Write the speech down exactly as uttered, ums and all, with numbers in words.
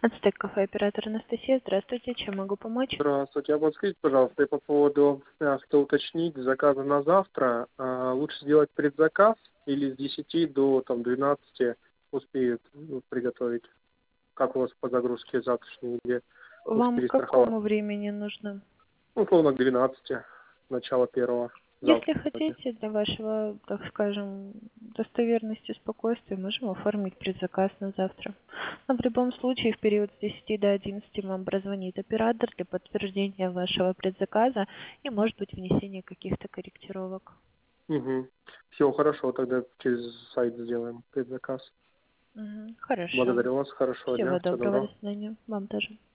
Ацтек кафе, оператор Анастасия. Здравствуйте, чем могу помочь? Здравствуйте. А подскажите, пожалуйста, я по поводу, я хотел уточнить, заказа на завтра. А, лучше сделать предзаказ или с десяти до там, двенадцати успеют ну, приготовить? Как у вас по загрузке завтрашней неделе? Лучше Вам к перестраховать. какому времени нужно? Ну, условно, к двенадцати, начало первого Если завтра, кстати. хотите, для вашего, так скажем, достоверности, спокойствия, можем оформить предзаказ на завтра. Но в любом случае, в период с десяти до одиннадцати вам прозвонит оператор для подтверждения вашего предзаказа и, может быть, внесения каких-то корректировок. Угу. Все, хорошо, тогда через сайт сделаем предзаказ. Мгм. Хорошо. Благодарю вас, хорошего Всего дня, всего доброго, до доброго. свидания. Вам тоже.